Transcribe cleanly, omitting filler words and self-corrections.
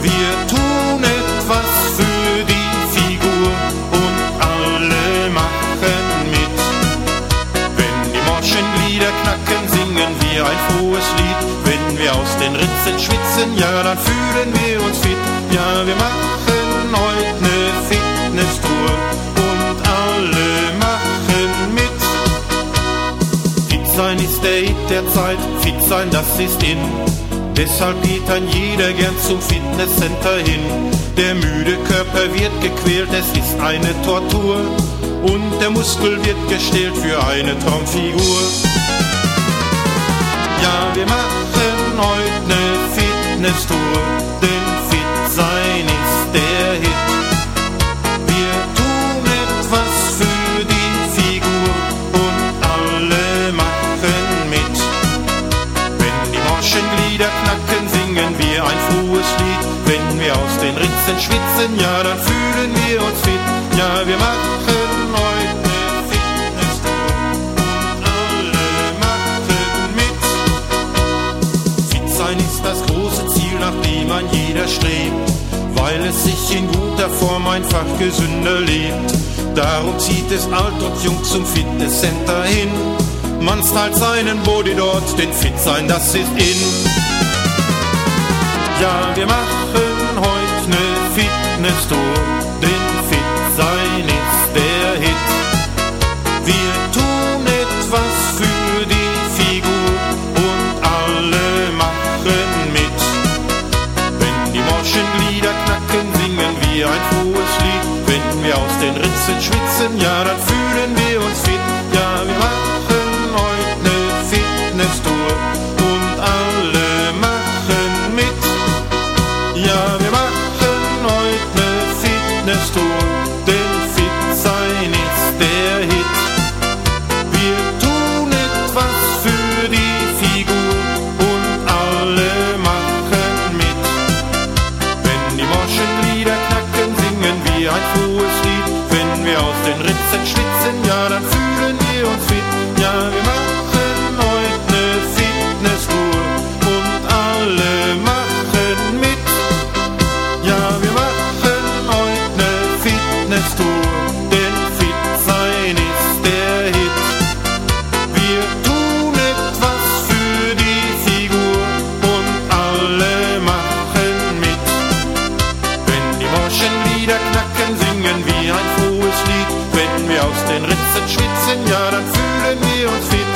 Wir tun etwas für die Figur und alle machen mit. Wenn die Morschenglieder knacken, singen wir ein frohes Lied. Wenn wir aus den Ritzen schwitzen, ja, dann fühlen wir uns fit. Ja, wir machen heute ne Fitnesstour und alle machen mit. Fit sein ist der Hit der Zeit, fit sein, das ist in. Deshalb geht ein jeder gern zum Fitnesscenter hin. Der müde Körper wird gequält, es ist eine Tortur. Und der Muskel wird gestählt für eine Traumfigur. Ja, wir machen heute ne Fitnesstour, denn fit sein ist der Hit. Wir tun etwas für die Figur und alle machen mit. Wenn die Morschenglieder knacken, singen wir ein frohes Lied. Wenn wir aus den Ritzen schwitzen, ja, dann fühlen wir uns fit. Ja, wir machen heute ne Fitnesstour und alle machen mit. Fit sein ist das große Ziel, nach dem ein jeder strebt, weil es sich in guter Form einfach gesünder lebt. Darum zieht es alt und jung zum Fitnesscenter hin. Man stylt seinen Body dort, denn fit sein, das ist in. Ja, wir machen heute ne Fitnesstour, denn fit sein ist der Hit. Wir tun etwas für die Figur und alle machen mit. Wenn die Morschenglieder knacken, singen wir ein frohes Lied. Wenn wir aus den Ritzen schwitzen, ja, dann fühlen wir uns fit. Ja, wir machen heute ne Fitnesstour und alle machen mit. Ja, wir machen heute ne Fitnesstour, denn fit sein ist der Hit. Wir tun etwas für die Figur und alle machen mit. Wenn die Morschenglieder knacken, singen wir ein frohes Lied. Wenn wir aus den Ritzen schwitzen, ja, dann fühlen wir uns fit. Ja, wir machen heute ne Fitnesstour und alle machen mit. Ja, wir machen heute ne Fitnesstour, denn fit sein ist der Hit. Wir tun etwas für die Figur und alle machen mit. Wenn die Morschenglieder knacken, singen wir ein frohes Lied. Wenn wir aus den Ritzen schwitzen, ja, dann fühlen wir uns fit.